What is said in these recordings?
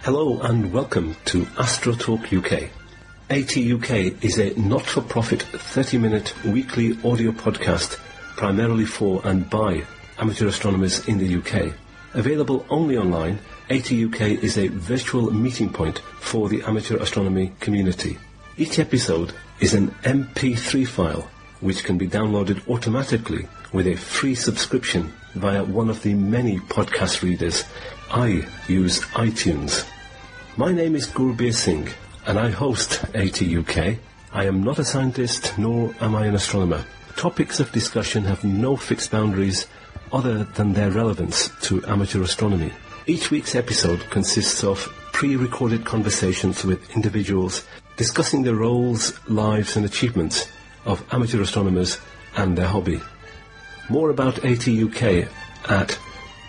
Hello and welcome to AstroTalk UK. ATUK is a not-for-profit 30-minute weekly audio podcast primarily for and by amateur astronomers in the UK. Available only online, ATUK is a virtual meeting point for the amateur astronomy community. Each episode is an MP3 file which can be downloaded automatically with a free subscription via one of the many podcast readers. I use iTunes. My name is Gurbir Singh and I host ATUK. I am not a scientist nor am I an astronomer. Topics of discussion have no fixed boundaries other than their relevance to amateur astronomy. Each week's episode consists of pre-recorded conversations with individuals discussing the roles, lives and achievements of amateur astronomers and their hobby. More about ATUK at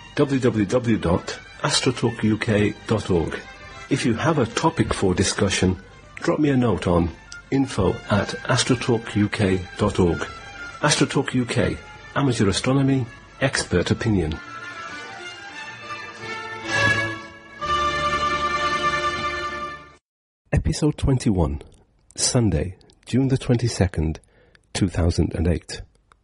www.astrotalkuk.org. If you have a topic for discussion, drop me a note on info@astrotalkuk.org. AstroTalk UK, amateur astronomy, expert opinion. Episode 21, Sunday, June the 22nd, 2008.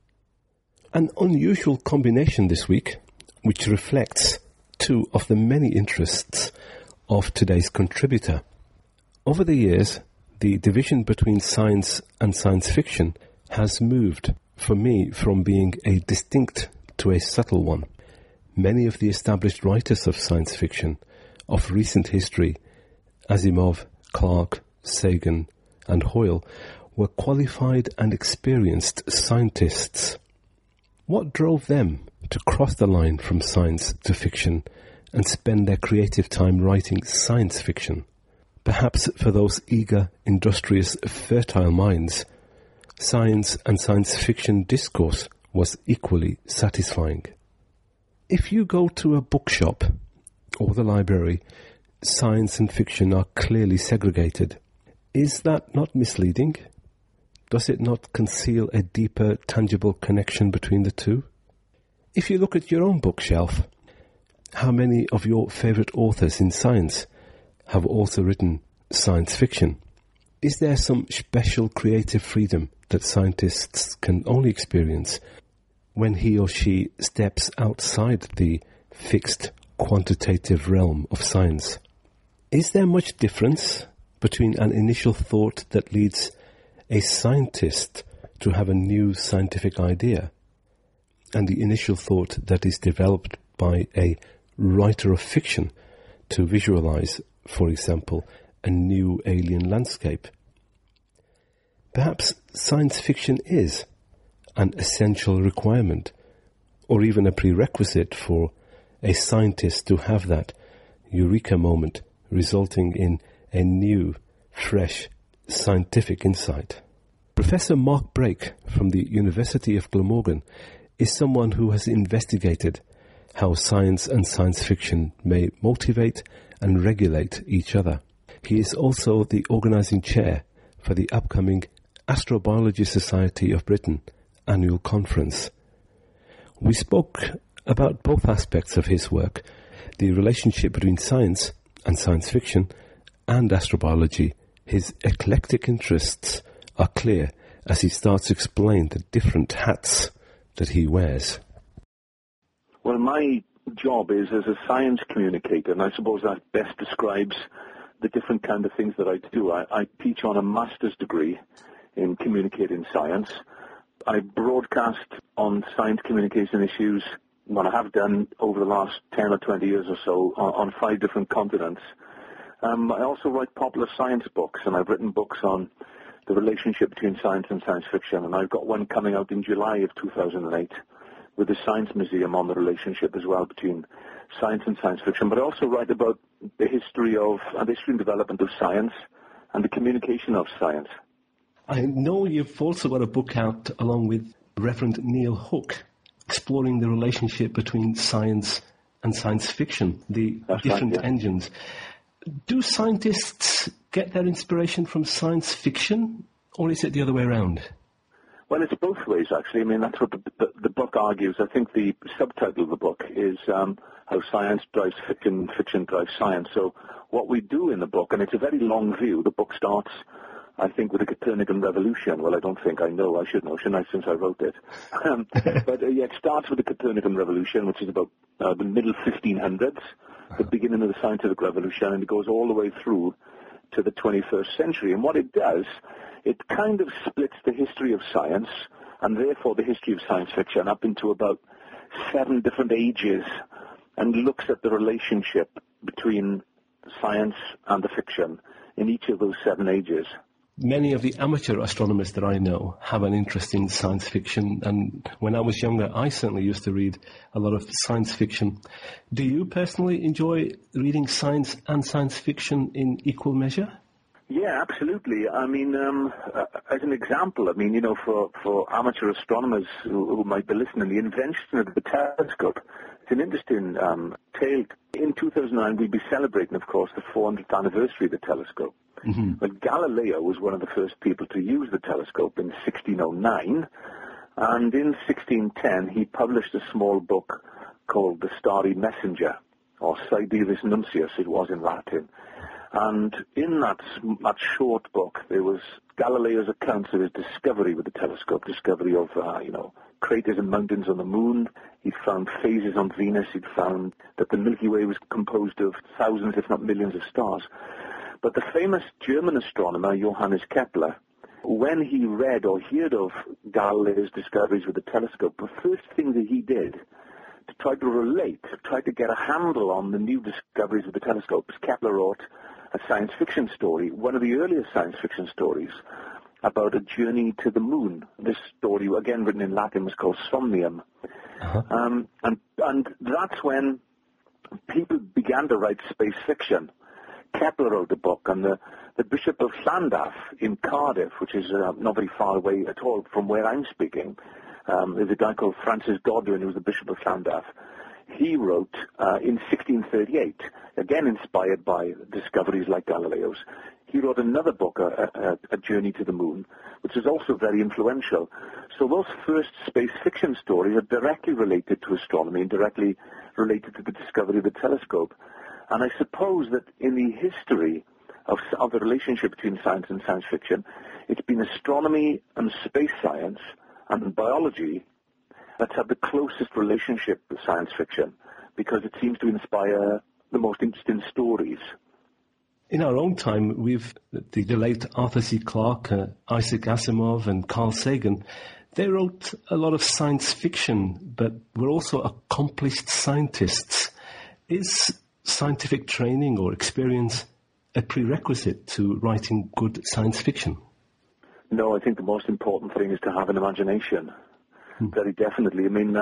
An unusual combination this week, which reflects two of the many interests of today's contributor. Over the years, the division between science and science fiction has moved, for me, from being a distinct to a subtle one. Many of the established writers of science fiction of recent history, Asimov, Clarke, Sagan, and Hoyle, were qualified and experienced scientists. What drove them to cross the line from science to fiction and spend their creative time writing science fiction? Perhaps for those eager, industrious, fertile minds, science and science fiction discourse was equally satisfying. If you go to a bookshop or the library, science and fiction are clearly segregated. Is that not misleading? Does it not conceal a deeper, tangible connection between the two? If you look at your own bookshelf, how many of your favourite authors in science have also written science fiction? Is there some special creative freedom that scientists can only experience when he or she steps outside the fixed quantitative realm of science? Is there much difference between an initial thought that leads a scientist to have a new scientific idea and the initial thought that is developed by a writer of fiction to visualize, for example, a new alien landscape? Perhaps science fiction is an essential requirement or even a prerequisite for a scientist to have that eureka moment resulting in a new, fresh, scientific insight. Professor Mark Brake from the University of Glamorgan is someone who has investigated how science and science fiction may motivate and regulate each other. He is also the organising chair for the upcoming Astrobiology Society of Britain annual conference. We spoke about both aspects of his work, the relationship between science and science fiction and astrobiology. His eclectic interests are clear as he starts to explain the different hats that he wears. Well, my job is as a science communicator, and I suppose that best describes the different kind of things that I do. I teach on a master's degree in communicating science. I broadcast on science communication issues, what I have done over the last 10 or 20 years or so, on 5 different continents. I also write popular science books, and I've written books on the relationship between science and science fiction, and I've got one coming out in July of 2008 with the Science Museum on the relationship as well between science and science fiction. But I also write about the history and development of science and the communication of science. I know you've also got a book out along with Reverend Neil Hook, exploring the relationship between science and science fiction, the different engines. Do scientists get their inspiration from science fiction, or is it the other way around? Well, it's both ways, actually. I mean, that's what the book argues. I think the subtitle of the book is how science drives fiction, fiction drives science. So what we do in the book, and it's a very long view. The book starts, I think, with the Copernican revolution. Well, I don't think I know. I should know, shouldn't I, since I wrote it? But it starts with the Copernican revolution, which is about the middle 1500s, the beginning of the scientific revolution, and it goes all the way through to the 21st century. And what it does, it kind of splits the history of science, and therefore the history of science fiction, up into about 7 different ages, and looks at the relationship between science and the fiction in each of those 7 ages. Many of the amateur astronomers that I know have an interest in science fiction, and when I was younger, I certainly used to read a lot of science fiction. Do you personally enjoy reading science and science fiction in equal measure? Yeah, absolutely. I mean, as an example, for amateur astronomers who might be listening, the invention of the telescope, it's an interesting tale. In 2009, we'll be celebrating, of course, the 400th anniversary of the telescope. Mm-hmm. But Galileo was one of the first people to use the telescope in 1609, and in 1610 he published a small book called The Starry Messenger, or Sidereus Nuncius it was in Latin. And in that short book, there was Galileo's accounts of his discovery with the telescope, discovery of, craters and mountains on the moon. He found phases on Venus. He'd found that the Milky Way was composed of thousands, if not millions, of stars. But the famous German astronomer, Johannes Kepler, when he read or heard of Galileo's discoveries with the telescope, the first thing that he did to try to relate, to try to get a handle on the new discoveries of the telescopes, Kepler wrote a science fiction story, one of the earliest science fiction stories, about a journey to the moon. This story, again written in Latin, was called Somnium. Uh-huh. And that's when people began to write space fiction. Kepler wrote a book, and the Bishop of Llandaff in Cardiff, which is not very far away at all from where I'm speaking, there's a guy called Francis Godwin, who was the Bishop of Llandaff. He wrote in 1638, again inspired by discoveries like Galileo's, he wrote another book, A Journey to the Moon, which is also very influential. So those first space fiction stories are directly related to astronomy and directly related to the discovery of the telescope. And I suppose that in the history of the relationship between science and science fiction, it's been astronomy and space science and biology that have the closest relationship with science fiction, because it seems to inspire the most interesting stories. In our own time, we've the late Arthur C. Clarke, Isaac Asimov, and Carl Sagan. They wrote a lot of science fiction, but were also accomplished scientists. Is scientific training or experience a prerequisite to writing good science fiction? No, I think the most important thing is to have an imagination. Very definitely. I mean,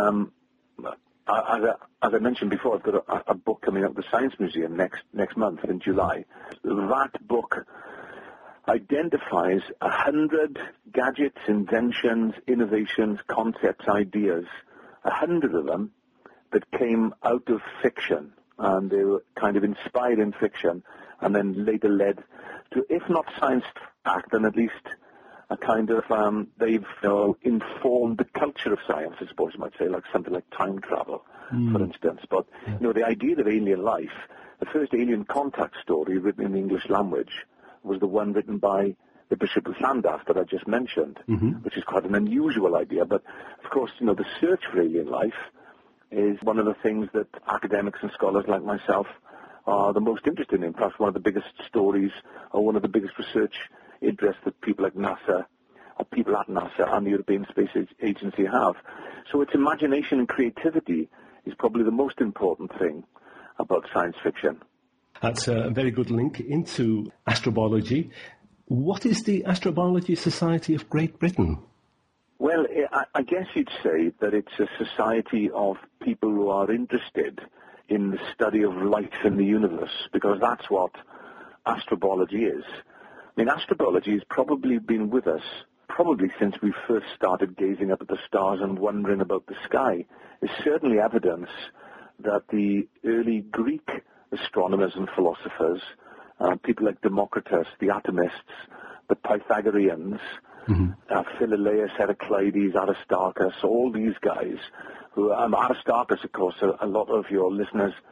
as I mentioned before, I've got a book coming out of the Science Museum next month in July. That book identifies 100 gadgets, inventions, innovations, concepts, ideas, 100 of them that came out of fiction, and they were kind of inspired in fiction, and then later led to, if not science fact, then at least a kind of, they've informed the culture of science, I suppose you might say, like something like time travel, for instance. But, the idea of alien life, the first alien contact story written in the English language was the one written by the Bishop of Llandaff that I just mentioned, which is quite an unusual idea. But, of course, the search for alien life is one of the things that academics and scholars like myself are the most interested in. Perhaps one of the biggest stories or one of the biggest research interests that people like NASA, or people at NASA and the European Space Agency have. So its imagination and creativity is probably the most important thing about science fiction. That's a very good link into astrobiology. What is the Astrobiology Society of Great Britain? Well, I guess you'd say that it's a society of people who are interested in the study of life in the universe, because that's what astrobiology is. I mean, astrobiology has probably been with us since we first started gazing up at the stars and wondering about the sky. There's certainly evidence that the early Greek astronomers and philosophers, people like Democritus, the atomists, the Pythagoreans, Philolaus, Heraclides, Aristarchus, all these guys, Aristarchus, of course, a lot of your listeners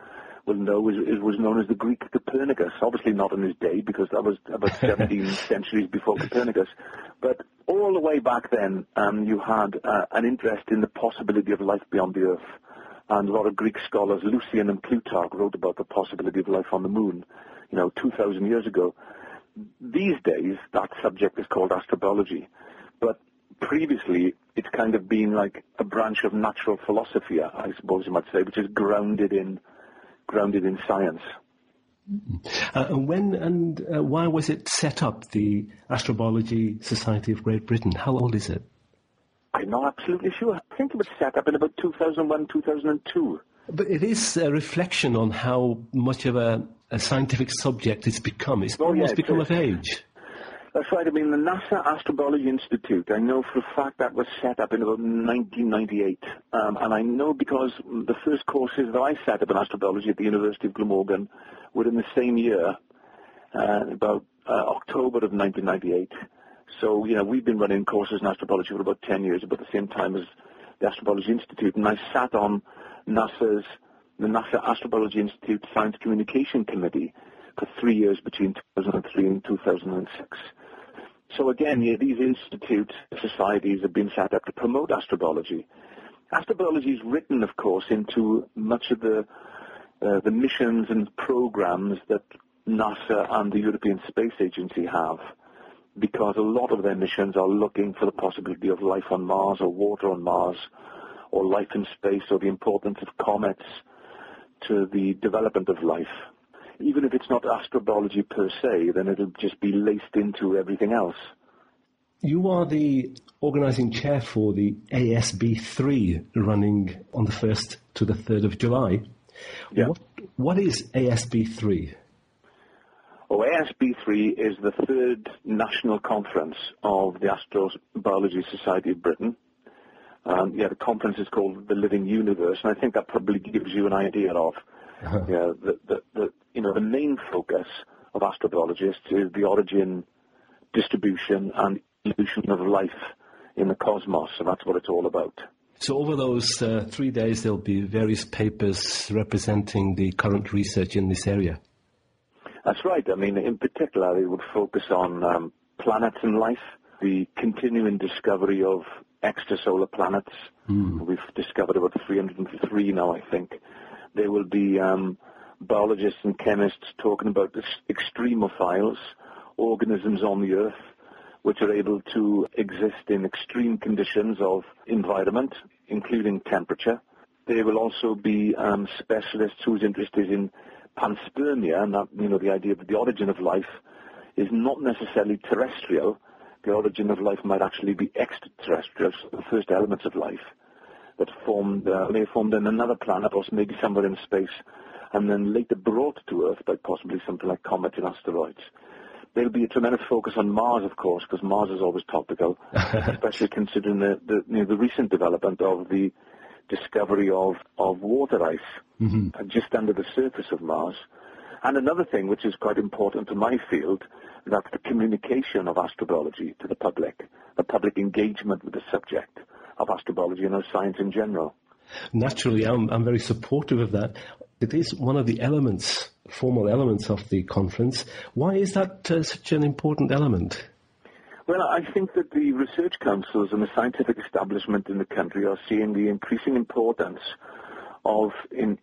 will know was known as the Greek Copernicus. Obviously not in his day, because that was about 17 centuries before Copernicus. But all the way back then, you had an interest in the possibility of life beyond the Earth. And a lot of Greek scholars, Lucian and Plutarch, wrote about the possibility of life on the moon, 2,000 years ago. These days, that subject is called astrobiology. But previously, it's kind of been like a branch of natural philosophy, I suppose you might say, which is grounded in science. When and why was it set up, the Astrobiology Society of Great Britain? How old is it? I'm not absolutely sure. I think it was set up in about 2001, 2002. But it is a reflection on how much of a scientific subject it's become. It's almost become of age. That's right. I mean, the NASA Astrobiology Institute, I know for a fact that was set up in about 1998. And I know because the first courses that I set up in astrobiology at the University of Glamorgan were in the same year, about October of 1998. So, we've been running courses in astrobiology for about 10 years, about the same time as the Astrobiology Institute. And I sat on the NASA Astrobiology Institute Science Communication Committee for 3 years between 2003 and 2006. So again, these institutes, societies have been set up to promote astrobiology. Astrobiology is written, of course, into much of the missions and programs that NASA and the European Space Agency have, because a lot of their missions are looking for the possibility of life on Mars or water on Mars or life in space or the importance of comets to the development of life. Even if it's not astrobiology per se, then it'll just be laced into everything else. You are the organising chair for the ASB3 running on the 1st to the 3rd of July. Yeah. What is ASB3? Oh, ASB3 is the third national conference of the Astrobiology Society of Britain. The conference is called The Living Universe, and I think that probably gives you an idea of the main focus of astrobiologists is the origin, distribution, and evolution of life in the cosmos, and that's what it's all about. So over those 3 days, there'll be various papers representing the current research in this area. That's right. I mean, in particular, it would focus on planets and life, the continuing discovery of extrasolar planets. We've discovered about 303 now, I think. There will be biologists and chemists talking about the extremophiles, organisms on the Earth, which are able to exist in extreme conditions of environment, including temperature. There will also be specialists whose interest is in panspermia, and that, the idea that the origin of life is not necessarily terrestrial. The origin of life might actually be extraterrestrial, so the first elements of life that may have formed in another planet or maybe somewhere in space, and then later brought to Earth by possibly something like comets and asteroids. There'll be a tremendous focus on Mars, of course, because Mars is always topical, especially considering the recent development of the discovery of water ice just under the surface of Mars. And another thing which is quite important to my field, that's the communication of astrobiology to the public engagement with the subject of astrobiology and of science in general. Naturally, I'm very supportive of that. It is one of the elements, formal elements of the conference. Why is that such an important element? Well, I think that the research councils and the scientific establishment in the country are seeing the increasing importance of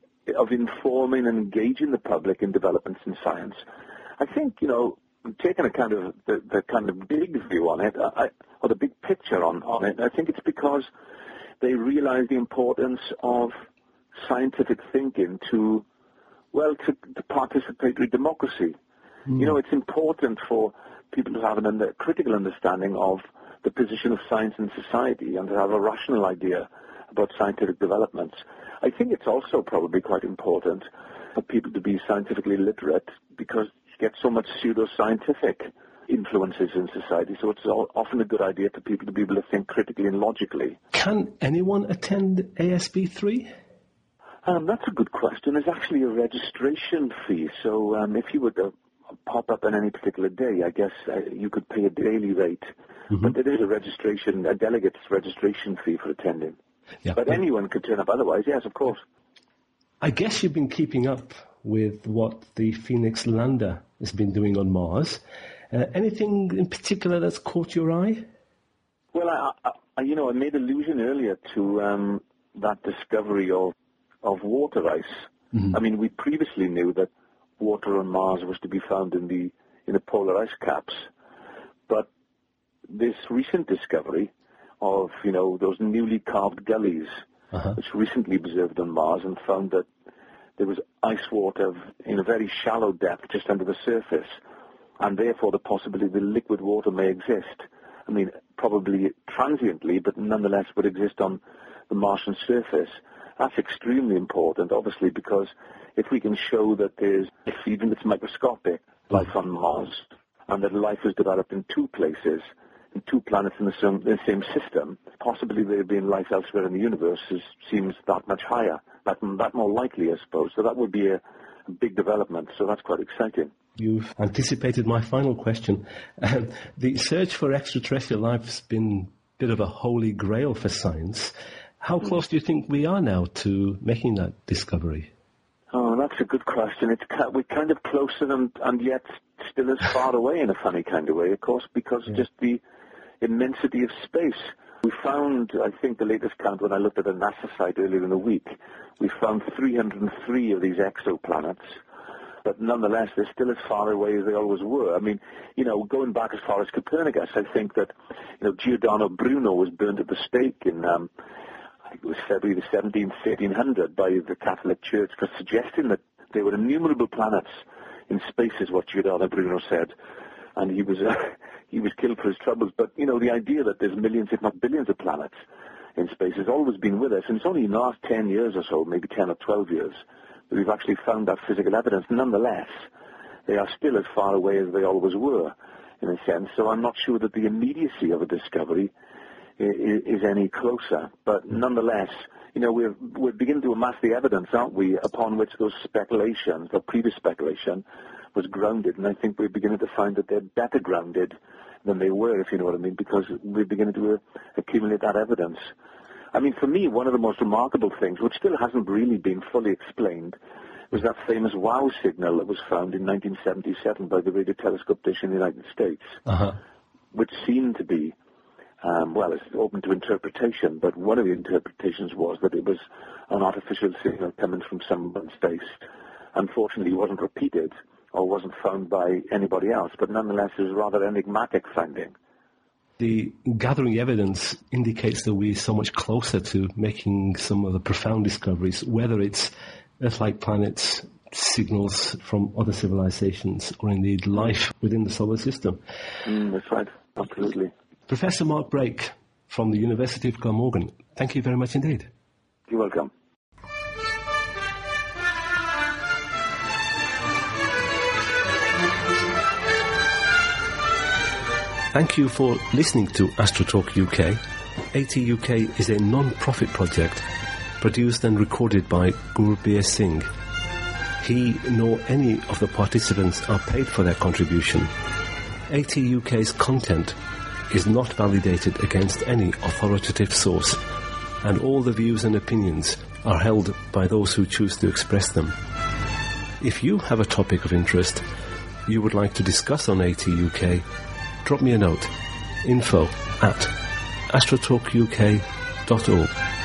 informing and engaging the public in developments in science. I think, taking a kind of the kind of big view on it, or the big picture on it, I think it's because they realize the importance of scientific thinking to participatory democracy. It's important for people to have a critical understanding of the position of science in society and to have a rational idea about scientific developments. I think it's also probably quite important for people to be scientifically literate because you get so much pseudo-scientific influences in society, so it's often a good idea for people to be able to think critically and logically. Can anyone attend ASB3? That's a good question. There's actually a registration fee, so if you were to pop up on any particular day, I guess you could pay a daily rate, but there is a delegate's registration fee for attending. Yeah, but anyone could turn up otherwise, yes, of course. I guess you've been keeping up with what the Phoenix lander has been doing on Mars. Anything in particular that's caught your eye? Well, I made allusion earlier to that discovery of water ice. Mm-hmm. I mean, we previously knew that water on Mars was to be found in the polar ice caps, but this recent discovery of those newly carved gullies, which recently observed on Mars and found that there was ice water in a very shallow depth just under the surface, and therefore the possibility that liquid water may exist. I mean, probably transiently, but nonetheless would exist on the Martian surface. That's extremely important, obviously, because if we can show that there's, even if it's microscopic, life on Mars, and that life is developed in two places, in two planets in the same system, possibly there being life elsewhere in the universe seems that much higher, that more likely, I suppose. So that would be a big development, so that's quite exciting. You've anticipated my final question. The search for extraterrestrial life has been a bit of a holy grail for science. How close do you think we are now to making that discovery? Oh, that's a good question. We're kind of closer and yet still as far away in a funny kind of way, of course, because just the immensity of space. We found, I think the latest count when I looked at a NASA site earlier in the week, we found 303 of these exoplanets, but nonetheless they're still as far away as they always were. I mean, going back as far as Copernicus, I think that, Giordano Bruno was burned at the stake in, I think it was February the 17th, 1800, by the Catholic Church for suggesting that there were innumerable planets in space, is what Giordano Bruno said. And he was killed for his troubles. But, the idea that there's millions, if not billions of planets in space has always been with us. And it's only in the last 10 years or so, maybe 10 or 12 years, that we've actually found that physical evidence. Nonetheless, they are still as far away as they always were, in a sense. So I'm not sure that the immediacy of a discovery is any closer. But nonetheless, we're beginning to amass the evidence, aren't we, upon which those speculations, the previous speculation, was grounded. And I think we're beginning to find that they're better grounded than they were, if you know what I mean, because we're beginning to accumulate that evidence. I mean, for me, one of the most remarkable things, which still hasn't really been fully explained, was that famous WOW signal that was found in 1977 by the radio telescope dish in the United States, which seemed to be, it's open to interpretation, but one of the interpretations was that it was an artificial signal coming from somewhere in space. Unfortunately, it wasn't repeated or wasn't found by anybody else, but nonetheless it was a rather enigmatic finding. The gathering evidence indicates that we're so much closer to making some of the profound discoveries, whether it's Earth-like planets, signals from other civilizations, or indeed life within the solar system. That's right, absolutely. Professor Mark Brake from the University of Glamorgan, thank you very much indeed. You're welcome. Thank you for listening to AstroTalk UK. AT UK is a non-profit project produced and recorded by Gurbir Singh. He nor any of the participants are paid for their contribution. AT UK's content is not validated against any authoritative source, and all the views and opinions are held by those who choose to express them. If you have a topic of interest you would like to discuss on AT UK, drop me a note, info@astrotalkuk.org.